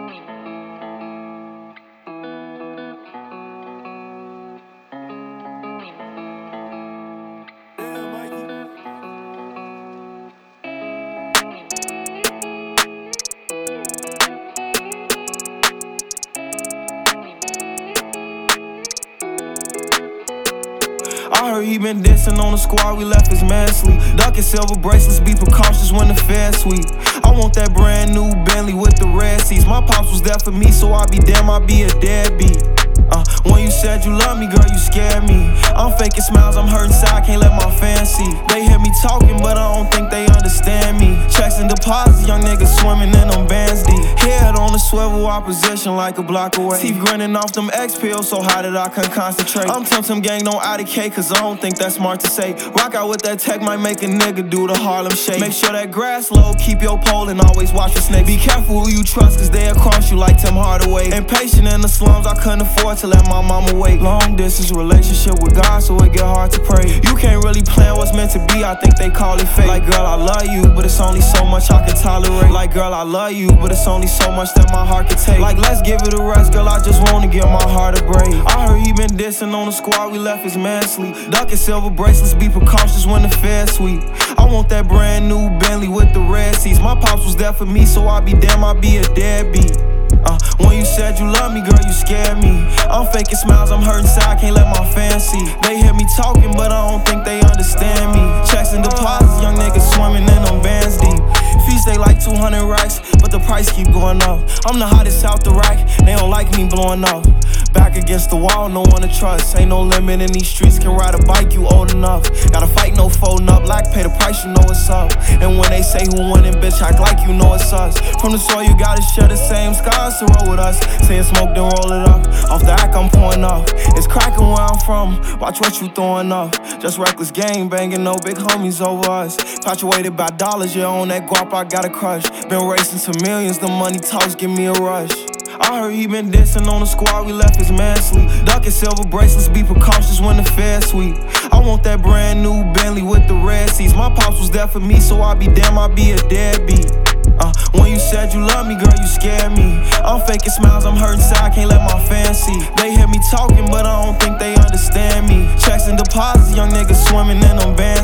I heard he been dancing on the squad, we left his man sleep. Ducking silver bracelets, be precautious when the feds sweep. I want that brand new Bentley with the red seats. My pops was there for me, so I be damn, I be a deadbeat. When you said you love me, girl, you scared me. I'm faking smiles, I'm hurting inside, can't let my fans see. They hear me talking, but I don't think they understand me. Checks and deposits, young niggas swimming in them bands deep. Head on the swivel, opposition like a block away. Teeth grinning off them X pills, so how did I couldn't concentrate? I'm Tum gang, don't IDK, cause I don't think that's smart to say. Rock out with that tech, might make a nigga do the Harlem Shake. Make sure that grass low, keep your pole, and always watch your snake. Be careful who you trust, cause they'll cross you like Tim Hardaway. Impatient in the slums, I couldn't afford to let my mama wait. Long distance relationship with God, so it get hard to pray. You can't really plan what's meant to be, I think they call it fate. Like, girl, I love you, but it's only so much I can tolerate. Like, girl, I love you, but it's only so much that my heart can take. Like, let's give it a rest, girl, I just wanna give my heart a break. I heard he been dissing on the squad, we left his man sleep. Ducking silver bracelets, be precautious when the feds sweep. I want that brand new Bentley with the red seats. My pops was there for me, so I be damn, I be a deadbeat. When you said you love me, girl, you scared me. I'm faking smiles, I'm hurting inside, can't let my fans see. They hear me talking, but I don't think they understand me. Checks and deposits, young niggas swimming in them bands deep. Fees they like 200 racks, but the price keep going up. I'm the hottest out the rack, they don't like me blowing up. Back against the wall, no one to trust. Ain't no limit in these streets, can ride a bike, you old enough. Gotta fight, no folding up, like pay the price, you know it's up. And when they say who winning, bitch, act like you know it's us. From the soil, you gotta share the same scars to roll with us. Saying smoke, then roll it up. Off the act, I'm pouring up. It's cracking where I'm from, watch what you throwing up. Just reckless game banging, no big homies over us. Infatuated by dollars, yeah, on that guap, I got a crush. Been racing to millions, the money talks, give me a rush. I heard he been dissing on the squad, we left his man sleep. Ducking silver bracelets, be precautious when the feds sweep. I want that brand new Bentley with the red seats. My pops was there for me, so I be damn, I be a deadbeat. When you said you love me, girl, you scared me. I'm faking smiles, I'm hurting inside, can't let my fans see. They hear me talking, but I don't think they understand me. Checks and deposits, young niggas swimming in them bands.